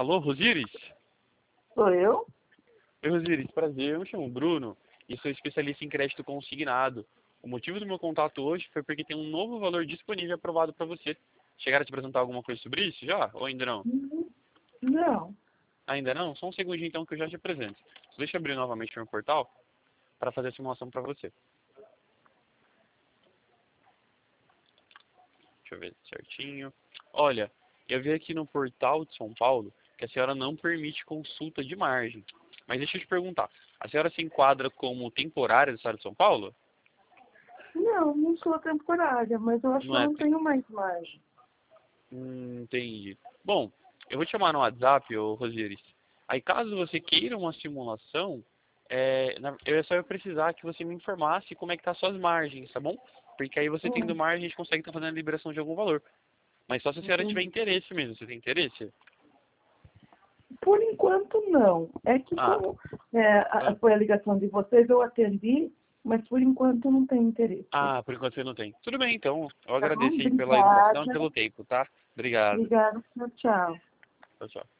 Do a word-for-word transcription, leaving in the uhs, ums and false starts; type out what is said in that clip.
Alô, Rosiris? Sou eu? Oi, Rosiris, prazer. Eu me chamo Bruno e sou especialista em crédito consignado. O motivo do meu contato hoje foi porque tem um novo valor disponível aprovado para você. Chegaram a te apresentar alguma coisa sobre isso já? Ou ainda não? Uhum. Não. Ainda não? Só um segundinho então que eu já te apresento. Deixa eu abrir novamente o meu portal para fazer a simulação para você. Deixa eu ver certinho. Olha, eu vi aqui no portal de São Paulo que a senhora não permite consulta de margem. Mas deixa eu te perguntar, a senhora se enquadra como temporária do estado de São Paulo? Não, não sou temporária, mas eu acho que Não eu é? não tenho mais margem. Hum, entendi. Bom, eu vou te chamar no WhatsApp, ô Rosiris. Aí caso você queira uma simulação, é, na- eu só ia precisar que você me informasse como é que tá as suas margens, tá bom? Porque aí você tendo Hum, margem, a gente consegue estar fazendo a liberação de algum valor. Mas só se a senhora tiver entendi. interesse mesmo. Você tem interesse? Por enquanto, não. É que Ah, como é, a- ah, foi a ligação de vocês, eu atendi, mas por enquanto não tenho interesse. ah, por enquanto você não tem. Tudo bem, então. Eu Tá bom? agradeço aí pela educação e Obrigada. pelo tempo, tá? Obrigado. Obrigada. Tchau, tchau. Tchau, tchau.